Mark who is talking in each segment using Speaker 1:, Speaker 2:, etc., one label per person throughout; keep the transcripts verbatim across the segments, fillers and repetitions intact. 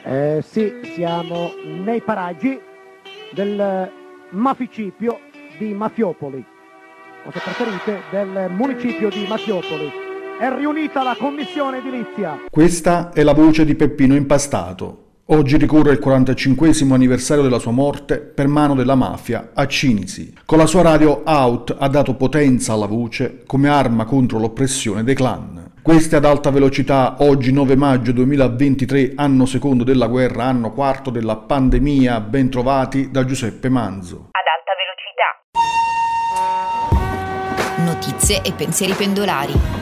Speaker 1: Eh, sì, siamo nei paraggi del maficipio di Mafiopoli, o se preferite del municipio di Mafiopoli. È riunita la commissione edilizia.
Speaker 2: Questa è la voce di Peppino Impastato. Oggi ricorre il quarantacinquesimo anniversario della sua morte per mano della mafia a Cinisi. Con la sua radio Out ha dato potenza alla voce come arma contro l'oppressione dei clan. Queste ad alta velocità, oggi nove maggio duemilaventitré, anno secondo della guerra, anno quarto della pandemia, ben trovati da Giuseppe Manzo.
Speaker 3: Ad alta velocità. Notizie e pensieri pendolari.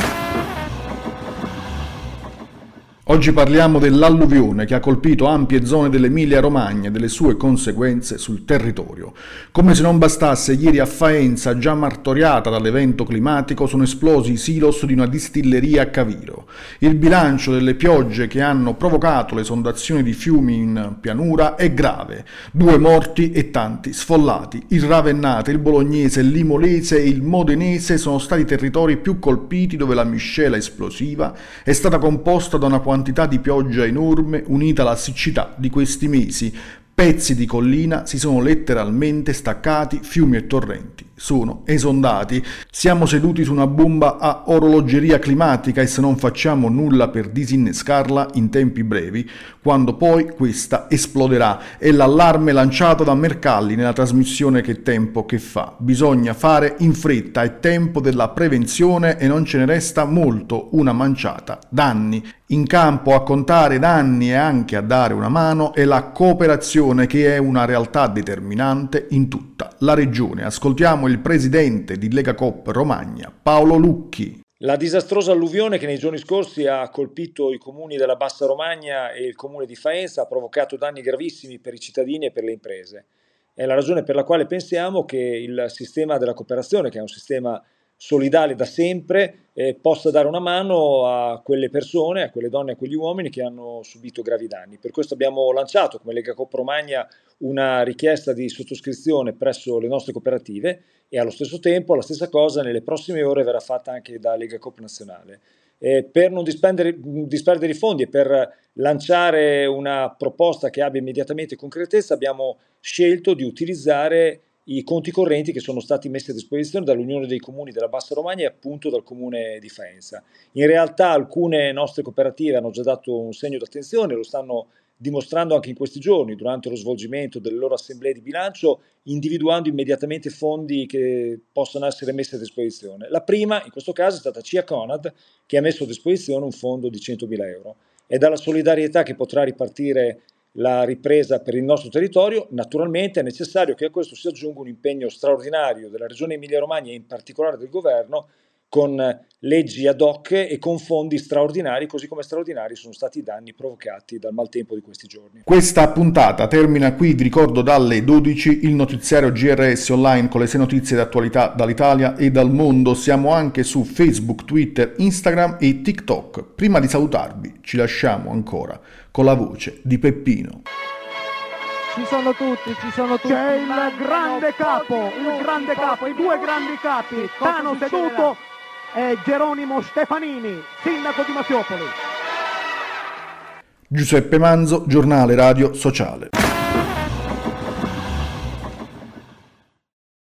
Speaker 2: Oggi parliamo dell'alluvione che ha colpito ampie zone dell'Emilia-Romagna e delle sue conseguenze sul territorio. Come se non bastasse, ieri a Faenza, già martoriata dall'evento climatico, sono esplosi i silos di una distilleria a Caviro. Il bilancio delle piogge che hanno provocato l'esondazione di fiumi in pianura è grave. Due morti e tanti sfollati. Il Ravennate, il Bolognese, il Limolese e il Modenese sono stati i territori più colpiti dove la miscela esplosiva è stata composta da una quantità di pioggia enorme unita alla siccità di questi mesi. Pezzi di collina si sono letteralmente staccati, fiumi e torrenti sono esondati. Siamo seduti su una bomba a orologeria climatica e se non facciamo nulla per disinnescarla in tempi brevi, quando poi questa esploderà. È l'allarme lanciato da Mercalli nella trasmissione Che tempo che fa. Bisogna fare in fretta, è tempo della prevenzione e non ce ne resta molto, una manciata d'anni. In campo a contare danni e anche a dare una mano è la cooperazione, che è una realtà determinante in tutta la regione. Ascoltiamo il presidente di Legacoop Romagna, Paolo Lucchi.
Speaker 4: La disastrosa alluvione che nei giorni scorsi ha colpito i comuni della Bassa Romagna e il comune di Faenza ha provocato danni gravissimi per i cittadini e per le imprese. È la ragione per la quale pensiamo che il sistema della cooperazione, che è un sistema solidale da sempre, eh, possa dare una mano a quelle persone, a quelle donne e a quegli uomini che hanno subito gravi danni. Per questo abbiamo lanciato come Legacoop Romagna una richiesta di sottoscrizione presso le nostre cooperative e allo stesso tempo la stessa cosa nelle prossime ore verrà fatta anche da Legacoop Nazionale. Eh, per non disperdere, disperdere i fondi e per lanciare una proposta che abbia immediatamente concretezza abbiamo scelto di utilizzare i conti correnti che sono stati messi a disposizione dall'Unione dei Comuni della Bassa Romagna e appunto dal Comune di Faenza. In realtà alcune nostre cooperative hanno già dato un segno d'attenzione, lo stanno dimostrando anche in questi giorni durante lo svolgimento delle loro assemblee di bilancio, individuando immediatamente fondi che possono essere messi a disposizione. La prima, in questo caso, è stata C I A Conad, che ha messo a disposizione un fondo di centomila euro. È dalla solidarietà che potrà ripartire la ripresa per il nostro territorio. Naturalmente è necessario che a questo si aggiunga un impegno straordinario della Regione Emilia-Romagna e in particolare del Governo, con leggi ad hoc e con fondi straordinari, così come straordinari sono stati i danni provocati dal maltempo di questi giorni.
Speaker 2: Questa puntata termina qui, vi ricordo dalle dodici il notiziario G R S online con le sei notizie d'attualità dall'Italia e dal mondo. Siamo anche su Facebook, Twitter, Instagram e TikTok. Prima di salutarvi ci lasciamo ancora con la voce di Peppino.
Speaker 1: Ci sono tutti, ci sono tutti. C'è il grande capo, il grande capo, i due grandi capi, Tano seduto e Geronimo Stefanini, sindaco di Mafiopoli.
Speaker 2: Giuseppe Manzo, giornale radio sociale.